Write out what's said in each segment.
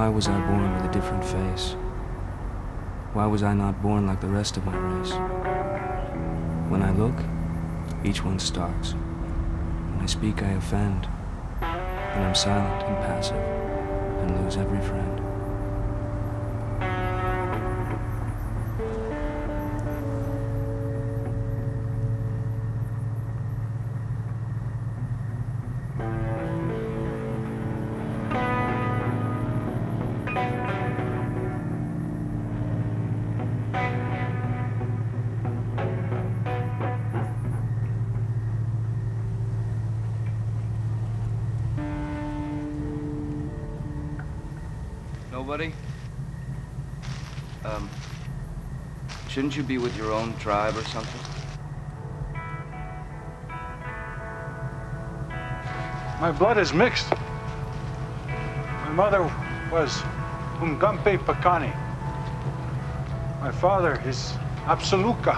Why was I born with a different face? Why was I not born like the rest of my race? When I look, each one starts. When I speak, I offend. When I'm silent and passive, and lose every friend. Nobody? Shouldn't you be with your own tribe or something? My blood is mixed. My mother was Umgampe Pakani. My father is Absoluka.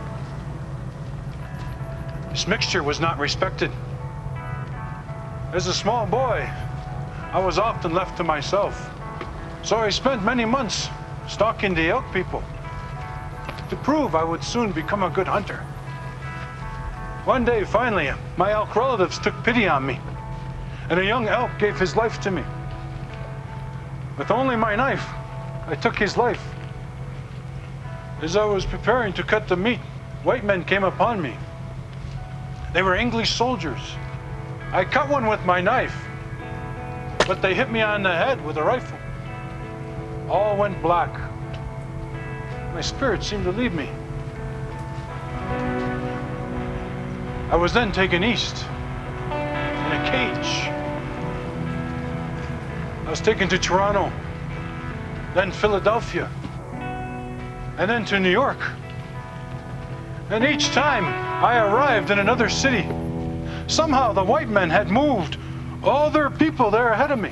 This mixture was not respected. As a small boy, I was often left to myself. So I spent many months stalking the elk people to prove I would soon become a good hunter. One day, finally, my elk relatives took pity on me, and a young elk gave his life to me. With only my knife, I took his life. As I was preparing to cut the meat, white men came upon me. They were English soldiers. I cut one with my knife, but they hit me on the head with a rifle. All went black. My spirit seemed to leave me. I was then taken east in a cage. I was taken to Toronto, then Philadelphia, and then to New York. And each time I arrived in another city, somehow the white men had moved all their people there ahead of me.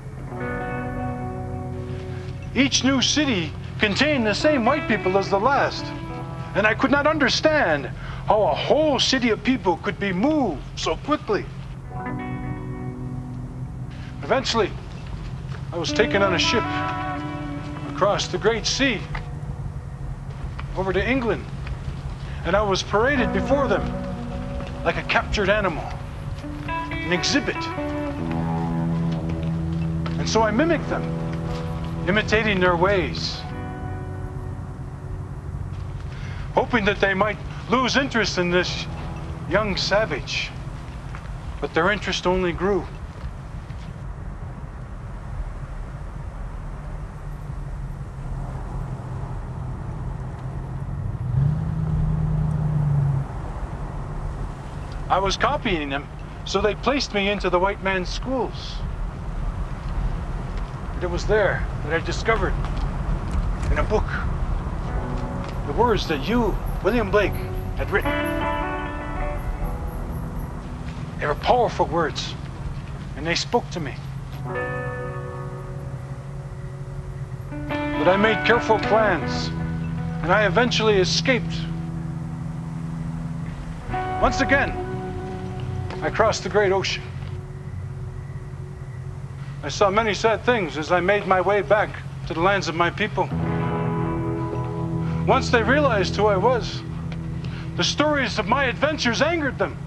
Each new city contained the same white people as the last, and I could not understand how a whole city of people could be moved so quickly. Eventually, I was taken on a ship across the Great Sea over to England, and I was paraded before them like a captured animal, an exhibit. And so I mimicked them, imitating their ways, hoping that they might lose interest in this young savage. But their interest only grew. I was copying them, so they placed me into the white man's schools. And it was there that I discovered, in a book, the words that you, William Blake, had written. They were powerful words, and they spoke to me. But I made careful plans, and I eventually escaped. Once again, I crossed the great ocean. I saw many sad things as I made my way back to the lands of my people. Once they realized who I was, the stories of my adventures angered them.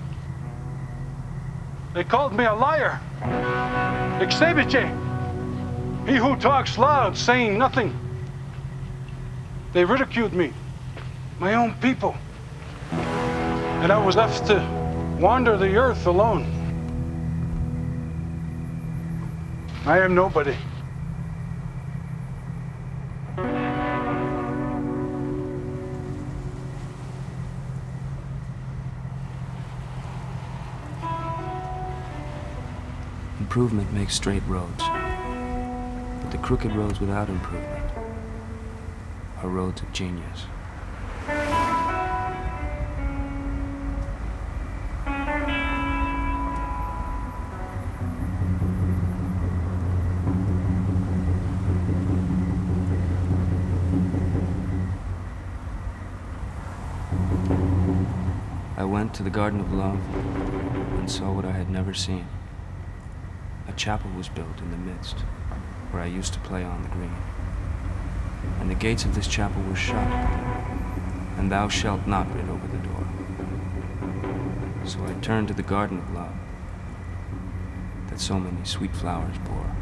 They called me a liar, Exebiche, he who talks loud, saying nothing. They ridiculed me, my own people, and I was left to wander the earth alone. I am nobody. Improvement makes straight roads, but the crooked roads without improvement are roads of genius. I went to the Garden of Love and saw what I had never seen. A chapel was built in the midst, where I used to play on the green. And the gates of this chapel were shut, and thou shalt not writ over the door. So I turned to the garden of love that so many sweet flowers bore.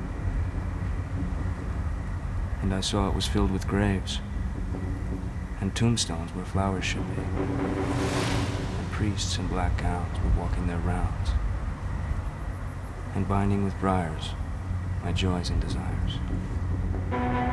And I saw it was filled with graves, and tombstones where flowers should be, and priests in black gowns were walking their rounds, and binding with briars my joys and desires.